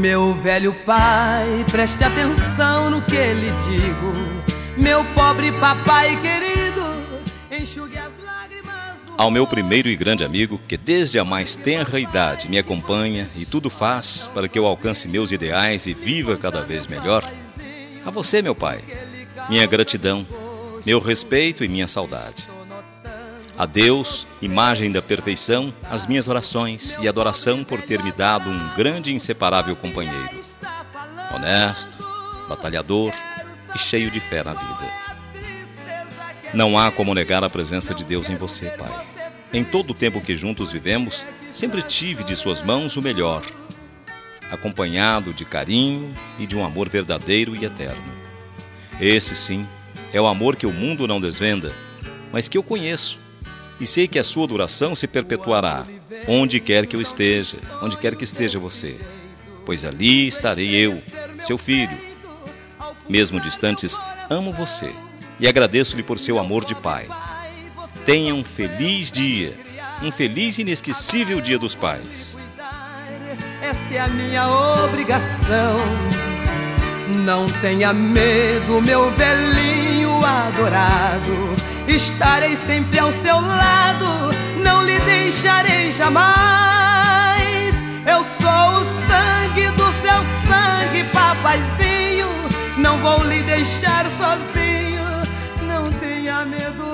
Meu velho pai, preste atenção no que lhe digo. Meu pobre papai querido, enxugue as lágrimas. Ao meu primeiro e grande amigo, que desde a mais tenra idade me acompanha e tudo faz para que eu alcance meus ideais e viva cada vez melhor. A você, meu pai, minha gratidão, meu respeito e minha saudade. A Deus, imagem da perfeição, as minhas orações e adoração por ter me dado um grande e inseparável companheiro. Honesto, batalhador e cheio de fé na vida. Não há como negar a presença de Deus em você, pai. Em todo o tempo que juntos vivemos, sempre tive de suas mãos o melhor, acompanhado de carinho e de um amor verdadeiro e eterno. Esse, sim, é o amor que o mundo não desvenda, mas que eu conheço. E sei que a sua duração se perpetuará, onde quer que eu esteja, onde quer que esteja você. Pois ali estarei eu, seu filho. Mesmo distantes, amo você e agradeço-lhe por seu amor de pai. Tenha um feliz dia, um feliz e inesquecível Dia dos Pais. Esta é a minha obrigação. Não tenha medo, meu velhinho adorado. Estarei sempre ao seu lado, não lhe deixarei jamais. Eu sou o sangue do seu sangue, papaizinho. Não vou lhe deixar sozinho, não tenha medo.